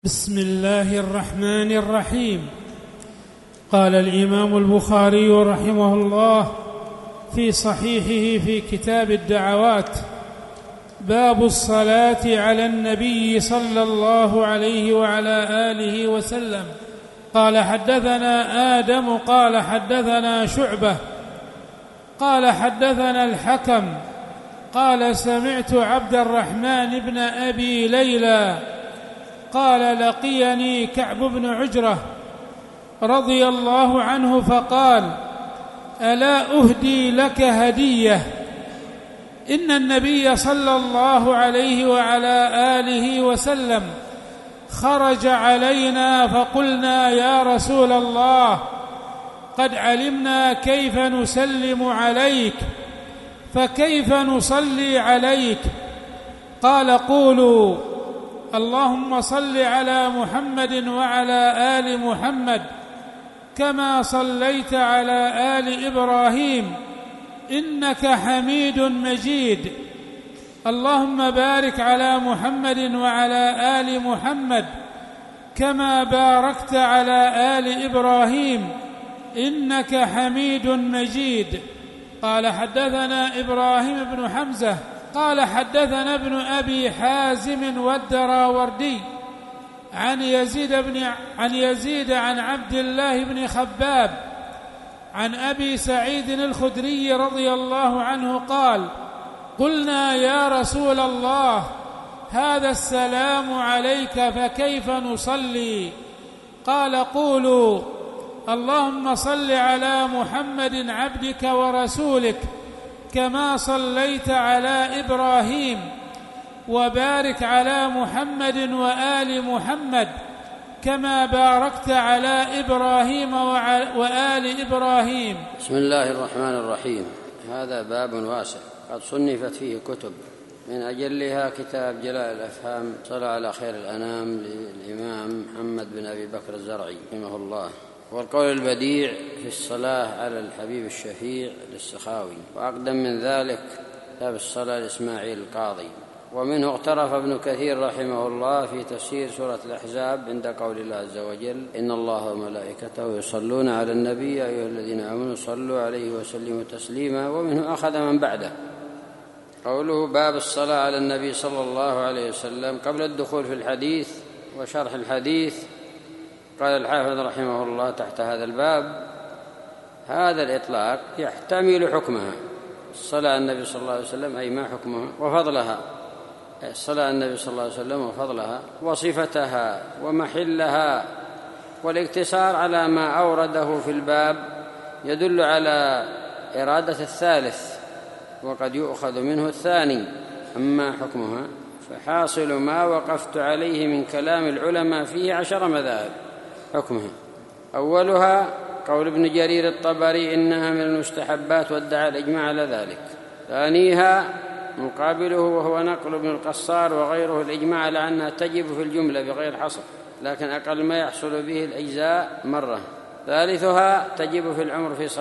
بسم الله الرحمن الرحيم. قال الإمام البخاري رحمه الله في صحيحه في كتاب الدعوات: باب الصلاة على النبي صلى الله عليه وعلى آله وسلم. قال حدثنا آدم قال حدثنا شعبة قال حدثنا الحكم قال سمعت عبد الرحمن بن أبي ليلى قال لقيني كعب بن عجرة رضي الله عنه فقال: ألا أهدي لك هدية؟ إن النبي صلى الله عليه وعلى آله وسلم خرج علينا فقلنا: يا رسول الله، قد علمنا كيف نسلم عليك، فكيف نصلي عليك؟ قال: قولوا: اللهم صل على محمد وعلى آل محمد كما صليت على آل إبراهيم إنك حميد مجيد، اللهم بارك على محمد وعلى آل محمد كما باركت على آل إبراهيم إنك حميد مجيد. قال حدثنا إبراهيم بن حمزة قال حدثنا ابن أبي حازم والدراوردي عن يزيد عن عبد الله بن خباب عن أبي سعيد الخدري رضي الله عنه قال: قلنا: يا رسول الله، هذا السلام عليك، فكيف نصلي؟ قال: قولوا: اللهم صل على محمد عبدك ورسولك كما صليت على إبراهيم، وبارك على محمد وآل محمد كما باركت على إبراهيم وآل إبراهيم. بسم الله الرحمن الرحيم. هذا باب واسع قد صنفت فيه كتب، من أجلها كتاب جلاء الأفهام صلى على خير الأنام للإمام محمد بن أبي بكر الزرعي رحمه الله، والقول البديع في الصلاة على الحبيب الشفيع للسخاوي، وأقدم من ذلك كتاب الصلاة لإسماعيل القاضي. ومنه اقترف ابن كثير رحمه الله في تفسير سورة الأحزاب عند قول الله عز وجل: إن الله وملائكته يصلون على النبي يا أيها الذين آمنوا صلوا عليه وسلموا تسليما. ومنه أخذ من بعده قوله: باب الصلاة على النبي صلى الله عليه وسلم. قبل الدخول في الحديث وشرح الحديث قال الحافظ رحمه الله تحت هذا الباب: هذا الإطلاق يحتمل حكمها، الصلاة على النبي صلى الله عليه وسلم، أي ما حكمها وفضلها، الصلاة على النبي صلى الله عليه وسلم وفضلها وصفتها ومحلها. والاقتصار على ما أورده في الباب يدل على إرادة الثالث، وقد يؤخذ منه الثاني. أما حكمها فحاصل ما وقفت عليه من كلام العلماء فيه 10 مذاهب. حكمها: أولها قول ابن جرير الطبري: إنها من المستحبات، وادعى الإجماع على ذلك. ثانيها مقابله وهو نقل ابن القصار وغيره الإجماع على أنها تجب في الجملة بغير حصر، لكن أقل ما يحصل به الأجزاء مرة. ثالثها تجب في العمر في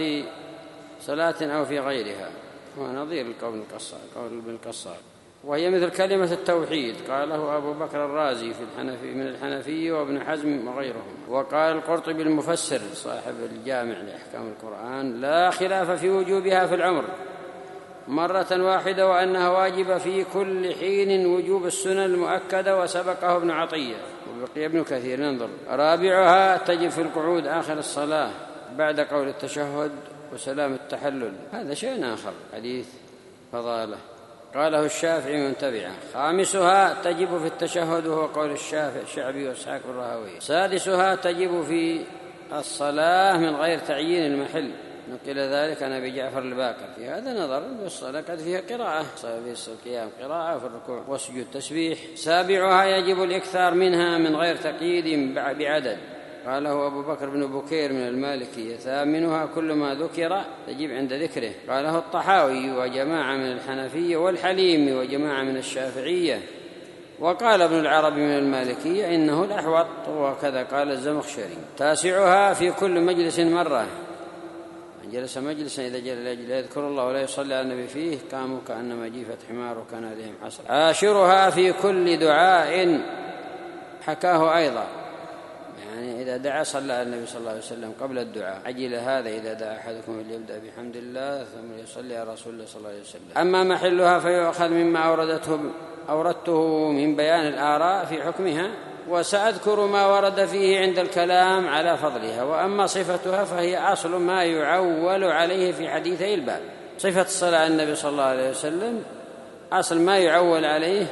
صلاة أو في غيرها، هو نظير القول ابن القصار، وهي مثل كلمة التوحيد قاله أبو بكر الرازي من الحنفي وابن حزم وغيرهم. وقال القرطبي المفسر صاحب الجامع لأحكام القرآن: لا خلاف في وجوبها في العمر مرة واحدة، وأنها واجبة في كل حين وجوب السنن المؤكدة، وسبقه ابن عطية وبقي ابن كثير. ننظر. رابعها تجب في القعود آخر الصلاة بعد قول التشهد وسلام التحلل، هذا شيء آخر، حديث فضالة قاله الشافعي من تبعه. خامسها تجب في التشهد وهو قول الشعبي وإسحاق بن راهويه. سادسها تجب في الصلاة من غير تعيين المحل، نقل ذلك عن أبي جعفر الباقر. في هذا نظر، والصلاة قد فيها قراءة، في القيام قراءة، في الركوع والسجود تسبيح. سابعها يجب الإكثار منها من غير تقييد بعدد، قاله أبو بكر بن بكير من المالكية. ثامنها كل ما ذكر تجب عند ذكره، قاله الطحاوي وجماعة من الحنفية والحليم وجماعة من الشافعية. وقال ابن العربي من المالكية إنه الأحوط، وكذا قال الزمخشري. تاسعها في كل مجلس مرة، جلس مجلسا إذا جل يذكر الله ولا يصلي على النبي فيه قاموا كأنما جيفت حمار وكان عليهم حسر. عاشرها في كل دعاء حكاه أيضا، يعني إذا دعا صلى النبي صلى الله عليه وسلم قبل الدعاء. عجل هذا إذا دعا أحدكم فليبدأ بحمد الله ثم يصلي على رسول الله صلى الله عليه وسلم. أما محلها فيؤخذ مما أوردته من بيان الآراء في حكمها، وسأذكر ما ورد فيه عند الكلام على فضلها. وأما صفتها فهي أصل ما يعول عليه في حديثي الباب. صفة الصلاة على النبي صلى الله عليه وسلم أصل ما يعول عليه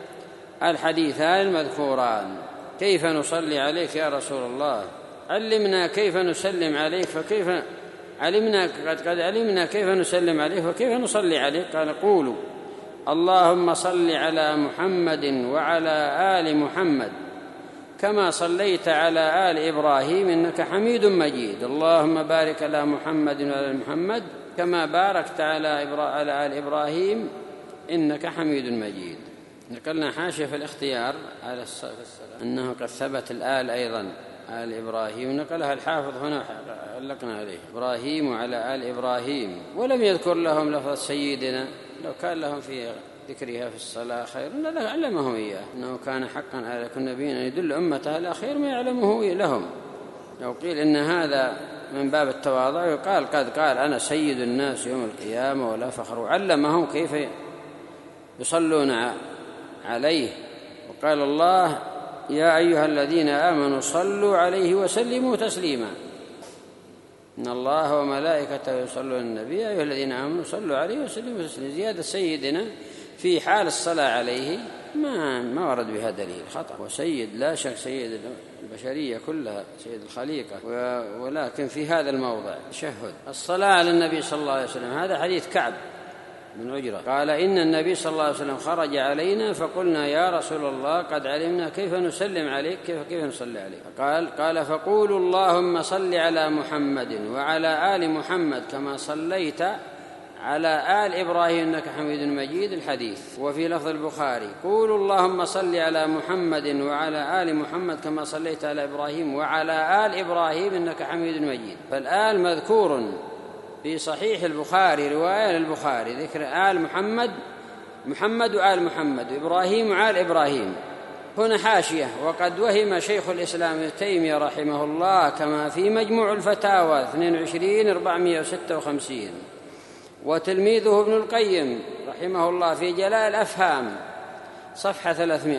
الحديثان المذكوران. كيف نصلي عليك يا رسول الله؟ علمنا كيف نسلم عليك، فكيف علمنا قد علمنا كيف نسلم عليك وكيف نصلي عليك. قال قولوا اللهم صل على محمد وعلى آل محمد كما صليت على آل إبراهيم إنك حميد مجيد. اللهم بارك على محمد وعلى محمد كما باركت على آل إبراهيم إنك حميد مجيد. نقلنا حاشية في الاختيار على الصلاة أنه قد ثبت الآل أيضا آل إبراهيم، نقلها الحافظ هنا علقنا عليه إبراهيم وعلى آل إبراهيم، ولم يذكر لهم لفظ سيدنا. لو كان لهم في ذكرها في الصلاة خير علمهم إياه، أنه كان حقا على كل نبي أن يدل أمته على خير ما يعلمه لهم. لو قيل إن هذا من باب التواضع يقال قد قال أنا سيد الناس يوم القيامة ولا فخر، وعلمهم كيف يصلون عليه. وقال الله يا أيها الذين آمنوا صلوا عليه وسلموا تسليما، إن الله وملائكته يصلون على النبي يا أيها الذين آمنوا صلوا عليه وسلموا تسليما. زيادة سيدنا في حال الصلاة عليه ما ورد بها دليل، خطأ. وسيد لا شك سيد البشرية كلها، سيد الخليقة، ولكن في هذا الموضع تشهد الصلاة على النبي صلى الله عليه وسلم. هذا حديث كعب بن عجرة قال إن النبي صلى الله عليه وسلم خرج علينا فقلنا يا رسول الله قد علمنا كيف نسلم عليك، كيف نصلي عليك. قال فقولوا اللهم صل على محمد وعلى آل محمد كما صليت على آل إبراهيم إنك حميد مجيد. الحديث. وفي لفظ البخاري قولوا اللهم صل على محمد وعلى آل محمد كما صليت على إبراهيم وعلى آل إبراهيم إنك حميد مجيد. فالآل مذكور في صحيح البخاري، رواية للبخاري ذكر آل محمد وآل محمد وإبراهيم وآل إبراهيم. هنا حاشية وقد وهم شيخ الإسلام ابن تيمية رحمه الله كما في مجموع الفتاوى 22/456، وتلميذه ابن القيم رحمه الله في جلاء الأفهام صفحة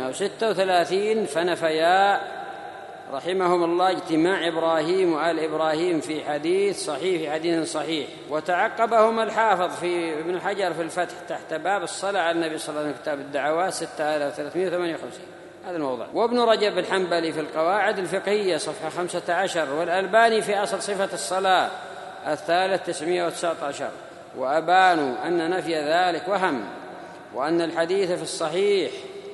336 فنفيا رحمهم الله اجتماع إبراهيم وآل إبراهيم في حديث صحيح. وتعقبهم الحافظ في ابن حجر في الفتح تحت باب الصلاة على النبي صلى الله عليه وسلم كتاب الدعوات 6358 هذا الموضع. وابن رجب الحنبلي في القواعد الفقهية صفحة 15، والألباني في أصل صفة الصلاة 919. وأبانوا أن نفي ذلك وهم، وأن الحديث في الصحيح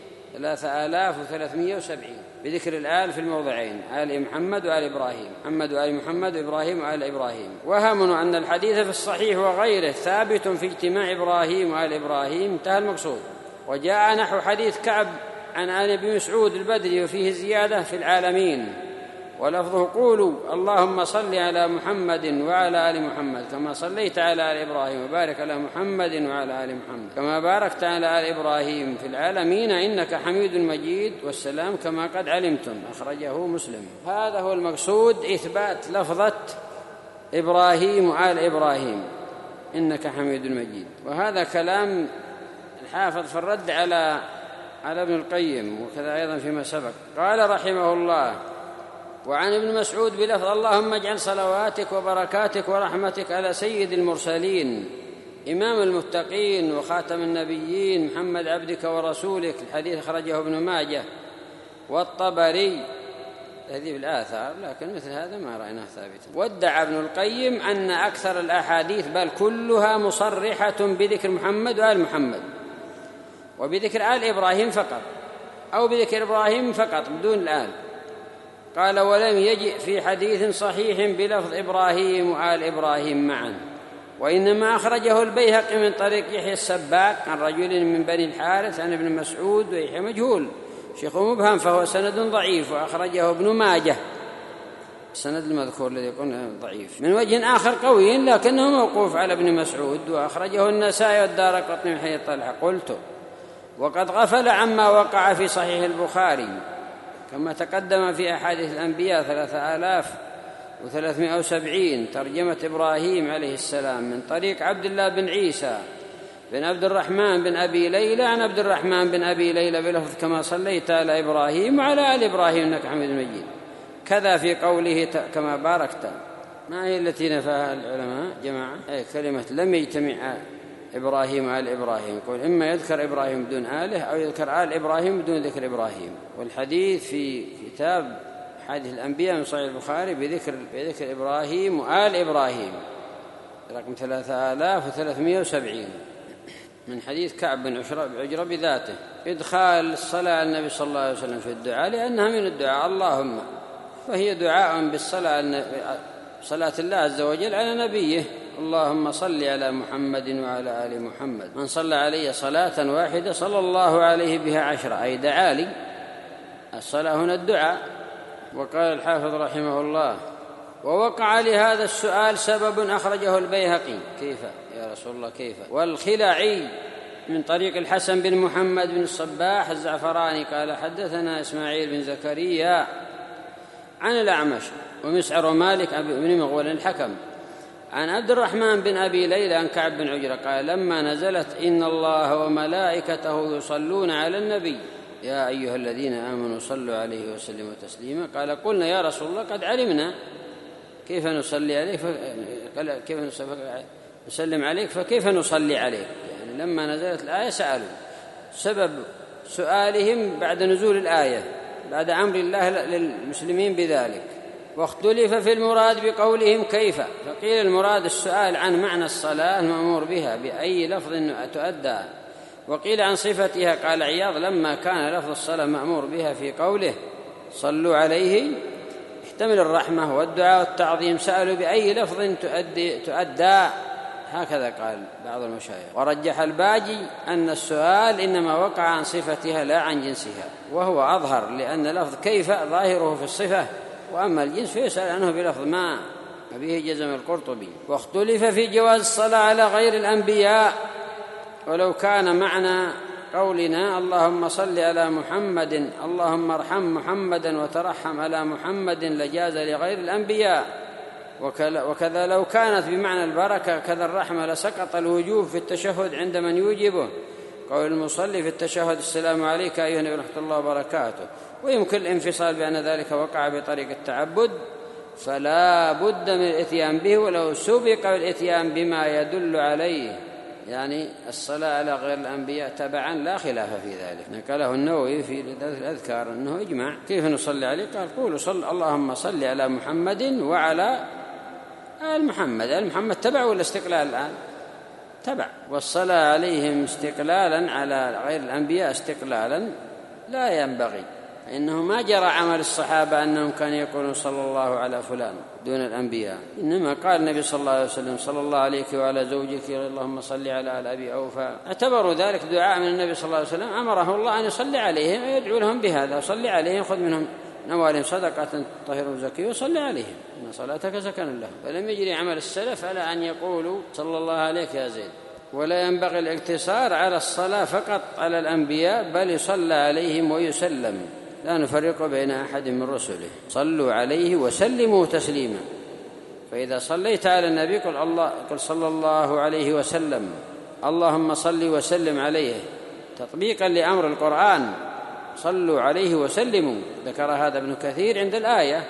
3370 بذكر الآل في الموضعين آل محمد وآل إبراهيم، محمد وآل محمد وإبراهيم وآل إبراهيم. وهموا أن الحديث في الصحيح وغيره ثابت في اجتماع إبراهيم وآل إبراهيم، انتهى المقصود. وجاء نحو حديث كعب عن أبي مسعود البدري وفيه زيادة في العالمين، ولفظه قولوا اللهم صل على محمد وعلى آل محمد كما صليت على آل إبراهيم وبارك على محمد وعلى آل محمد كما باركت على آل إبراهيم في العالمين إنك حميد مجيد، والسلام كما قد علمتم. أخرجه مسلم. هذا هو المقصود، إثبات لفظة إبراهيم وآل إبراهيم إنك حميد مجيد. وهذا كلام الحافظ في الرد على ابن القيم، وكذا أيضا فيما سبق. قال رحمه الله وعن ابن مسعود بلفظ اللهم اجعل صلواتك وبركاتك ورحمتك على سيد المرسلين إمام المتقين وخاتم النبيين محمد عبدك ورسولك. الحديث أخرجه ابن ماجه والطبري هذه الآثار، لكن مثل هذا ما رأيناه ثابتا. وادعى ابن القيم أن أكثر الأحاديث بل كلها مصرحة بذكر محمد وآل محمد وبذكر آل إبراهيم فقط، أو بذكر إبراهيم فقط بدون الآل. قال ولم يجئ في حديث صحيح بلفظ إبراهيم وآل إبراهيم معا، وإنما أخرجه البيهقي من طريق يحيى السباك عن رجل من بني الحارث عن ابن مسعود، ويحيى مجهول شيخ مبهم فهو سند ضعيف. وأخرجه ابن ماجه السند المذكور الذي قلنا ضعيف من وجه آخر قوي لكنه موقوف على ابن مسعود. وأخرجه النسائي والدارقطني من حديث طلحة. قلت وقد غفل عما وقع في صحيح البخاري كما تقدم في أحاديث الأنبياء 3370 ترجمة إبراهيم عليه السلام من طريق عبد الله بن عيسى بن عبد الرحمن بن أبي ليلى عن عبد الرحمن بن أبي ليلى بلفظ كما صليت على إبراهيم وعلى آل إبراهيم إنك حميد مجيد. كذا في قوله كما باركت، ما هي التي نفاها العلماء جماعة؟ أي كلمة لم يجتمع إبراهيم وآل إبراهيم، يقول إما يذكر إبراهيم بدون آله أو يذكر آل إبراهيم بدون ذكر إبراهيم. والحديث في كتاب حديث الأنبياء من صحيح البخاري بذكر إبراهيم وآل إبراهيم رقم 3370 من حديث كعب بن عجرة بذاته. إدخال الصلاة على النبي صلى الله عليه وسلم في الدعاء لأنها من الدعاء اللهم، فهي دعاء بالصلاة صلاة الله عز وجل على نبيه. اللهم صل على محمد وعلى آل محمد، من صلى علي صلاة واحدة صلى الله عليه بها 10، أي دعا لي. الصلاة هنا الدعاء. وقال الحافظ رحمه الله: ووقع لهذا السؤال سبب أخرجه البيهقي. كيف يا رسول الله كيف؟ والخلعي من طريق الحسن بن محمد بن الصباح الزعفراني قال حدثنا إسماعيل بن زكريا عن الأعمش ومسعر مالك بن مغول الحكم عن عبد الرحمن بن أبي ليلى عن كعب بن عجرة قال لما نزلت إن الله وملائكته يصلون على النبي يا أيها الذين آمنوا صلوا عليه وسلموا تسليما، قال قلنا يا رسول الله قد علمنا كيف نصلي عليك كيف نسلم عليك فكيف نصلي عليك. يعني لما نزلت الآية سألوا، سبب سؤالهم بعد نزول الآية بعد أمر الله للمسلمين بذلك. واختلف في المراد بقولهم كيف، فقيل المراد السؤال عن معنى الصلاة المأمور بها بأي لفظ تؤدى، وقيل عن صفتها. قال عياض لما كان لفظ الصلاة مأمور بها في قوله صلوا عليه يحتمل الرحمة والدعاء والتعظيم، سألوا بأي لفظ تؤدى، هكذا قال بعض المشايخ. ورجح الباجي أن السؤال إنما وقع عن صفتها لا عن جنسها، وهو أظهر لأن لفظ كيف ظاهره في الصفة، وأما الجنس فيسأل عنه بلفظ ما به جزم القرطبي. واختلف في جواز الصلاة على غير الأنبياء، ولو كان معنى قولنا اللهم صل على محمد اللهم ارحم محمدا وترحم على محمد لجاز لغير الأنبياء، وكذا لو كانت بمعنى البركة كذا الرحمة لسقط الوجوب في التشهد عند من يوجبه، قول المصلي في التشهد السلام عليك أيها النبي ورحمة الله وبركاته. ويمكن الانفصال بأن ذلك وقع بطريق التعبد فلا بد من الاتيان به، ولو سبق الاتيان بما يدل عليه يعني الصلاة على غير الأنبياء تبعا لا خلاف في ذلك. نقله النووي في الأذكار أنه إجماع. كيف نصلي عليه؟ قال قولوا اللهم صل على محمد وعلى آل محمد. آل محمد تبع ولا استقلال الآن؟ تبع. والصلاة عليهم استقلالا على غير الأنبياء استقلالا لا ينبغي، إنه ما جرى عمل الصحابة أنهم كانوا يقولون صلى الله على فلان دون الأنبياء، إنما قال النبي صلى الله عليه وسلم صلى الله عليك وعلى زوجك اللهم صل على آل أبي أوفى، اعتبروا ذلك دعاء من النبي صلى الله عليه وسلم أمره الله أن يصلي عليهم ويدعو لهم بهذا. صلي عليهم خذ منهم نوالهم صدقة طهر زكي وصلي عليهم إن صلاتك سكن لهم. فلم يجري عمل السلف على أن يقولوا صلى الله عليك يا زيد. ولا ينبغي الاقتصار على الصلاة فقط على الأنبياء، بل يصلى عليهم ويسلم، لا نفرق بين أحد من رسله. صلوا عليه وسلموا تسليما. فإذا صليت على النبي قل صلى الله عليه وسلم اللهم صل وسلم عليه تطبيقا لأمر القرآن. صلوا عليه وسلموا، ذكر هذا ابن كثير عند الآية،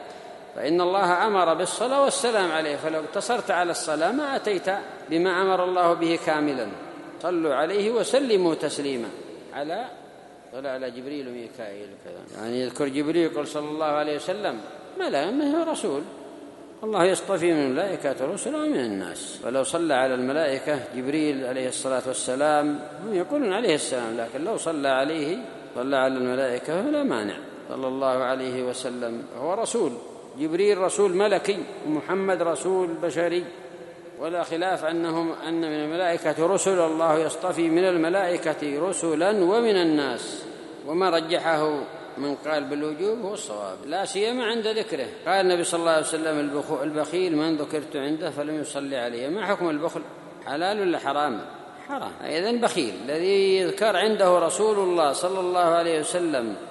فإن الله أمر بالصلاة والسلام عليه، فلو اقتصرت على الصلاة ما أتيت بما أمر الله به كاملا. صلوا عليه وسلموا تسليما على جبريل وميكائيل وكذا. يعني يذكر جبريل يقول صلى الله عليه وسلم ما هو رسول الله يصطفي من الملائكة رسلا ومن الناس. ولو صلى على الملائكة جبريل عليه الصلاة والسلام هم يقولون عليه السلام، لكن لو صلى على الملائكة فلا مانع. صلى الله عليه وسلم هو رسول، جبريل رسول ملكي ومحمد رسول بشري، ولا خلاف أن من الملائكة رسل، الله يصطفي من الملائكة رسلا ومن الناس. وما رجحه من قال بالوجوب هو الصواب، لا سيما عند ذكره. قال النبي صلى الله عليه وسلم البخيل من ذكرت عنده فلم يصلي عليه. ما حكم البخل؟ حلال ولا حرام؟ حرام. إذن بخيل الذي يذكر عنده رسول الله صلى الله عليه وسلم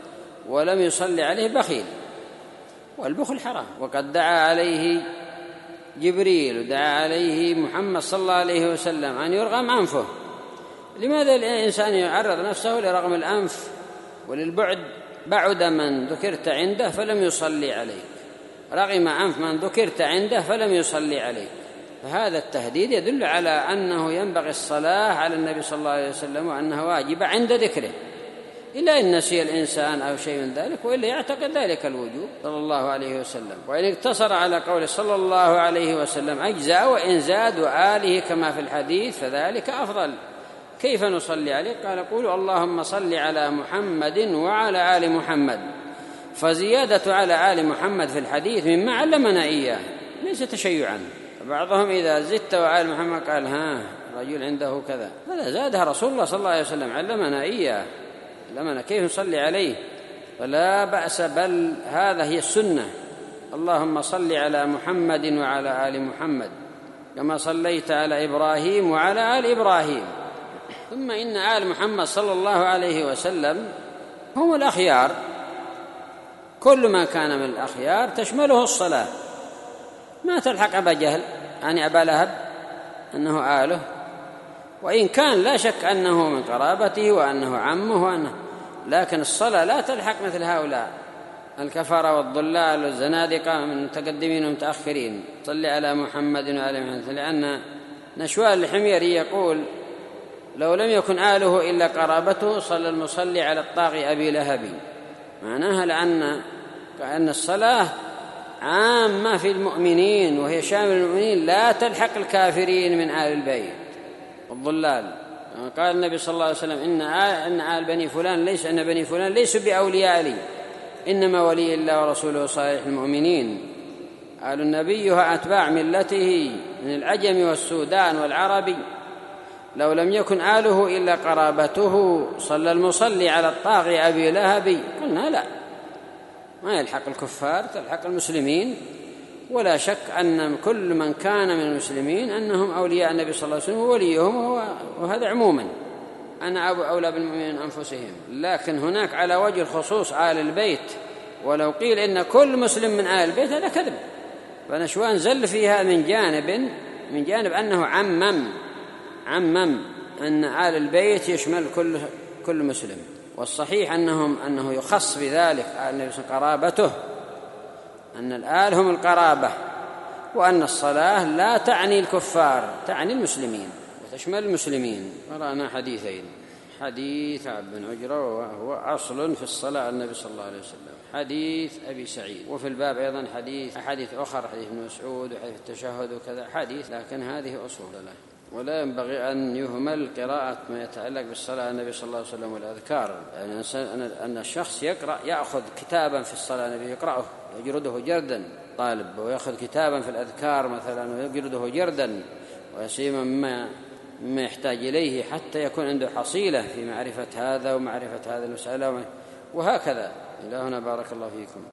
ولم يصلي عليه بخيل، والبخل حرام. وقد دعا عليه جبريل ودعا عليه محمد صلى الله عليه وسلم أن يرغم أنفه. لماذا الإنسان يعرض نفسه لرغم الأنف وللبعد؟ بعد من ذكرت عنده فلم يصلي عليك، رغم أنف من ذكرت عنده فلم يصلي عليك. فهذا التهديد يدل على أنه ينبغي الصلاة على النبي صلى الله عليه وسلم وأنها واجبة عند ذكره، إلا إن نسي الإنسان أو شيء من ذلك، وإلا يعتقد ذلك الوجوب صلى الله عليه وسلم. وإن اقتصر على قول صلى الله عليه وسلم أجزاء، وإن زاد وآله كما في الحديث فذلك أفضل. كيف نصلي عليه؟ قال قولوا اللهم صل على محمد وعلى آل محمد. فزيادة على آل محمد في الحديث مما علمنا إياه، ليس تشيعا. بعضهم إذا زدت وآل محمد قال رجل عنده كذا، هذا زادها رسول الله صلى الله عليه وسلم، علمنا إياه، علمنا كيف نصلي عليه، فلا بأس، بل هذا هي السنة. اللهم صل على محمد وعلى آل محمد كما صليت على إبراهيم وعلى آل إبراهيم. ثم إن آل محمد صلى الله عليه وسلم هم الأخيار، كل ما كان من الأخيار تشمله الصلاة، ما تلحق أبا جهل يعني أبا لهب أنه آله، وإن كان لا شك أنه من قرابته وأنه عمه لكن الصلاة لا تلحق مثل هؤلاء الكفرة والضلال والزنادقة من المتقدمين والمتأخرين. صل على محمد وعلى محمد، لأن نشوان الحميري يقول لو لم يكن آله إلا قرابته صلى المصلي على الطاغي أبي لهب. معناها لأن الصلاة عامة في المؤمنين، وهي شامل المؤمنين، لا تلحق الكافرين من آل البيت والضلال. قال النبي صلى الله عليه وسلم إن آل بني فلان أن بني فلان ليسوا بأولياء لي، إنما ولي الله ورسوله صالح المؤمنين. آل النبي أتباع ملته من العجم والسودان والعربي. لو لم يكن آله إلا قرابته صلى المصلي على الطاغي أبي لهب، قلنا لا، ما يلحق الكفار، تلحق المسلمين. ولا شك أن كل من كان من المسلمين أنهم أولياء النبي صلى الله عليه وسلم ووليهم، وهذا عموما، أنا أولى بالمؤمنين أنفسهم. لكن هناك على وجه الخصوص آل البيت، ولو قيل إن كل مسلم من آل البيت هذا كذب. فنشوان زل فيها من جانب أنه عمم أن آل البيت يشمل كل مسلم، والصحيح أنه يخص بذلك النبي صلى الله عليه وسلم قرابته، أن الآل هم القرابة، وأن الصلاة لا تعني الكفار، تعني المسلمين وتشمل المسلمين. قرأنا حديثين، حديث عبد بن عجرة وهو أصل في الصلاة على النبي صلى الله عليه وسلم، حديث أبي سعيد، وفي الباب أيضا حديث أخر، حديث ابن مسعود وحديث التشهد وكذا حديث، لكن هذه أصول له. ولا ينبغي أن يهمل قراءة ما يتعلق بالصلاة على النبي صلى الله عليه وسلم والأذكار، يعني أن الشخص يأخذ كتابا في الصلاة النبي يقرأه يجرده جردا، طالب ويأخذ كتابا في الأذكار مثلا ويجرده جردا، ويسيما مما يحتاج إليه حتى يكون عنده حصيلة في معرفة هذا ومعرفة هذه المسألة، وهكذا. إلى هنا بارك الله فيكم.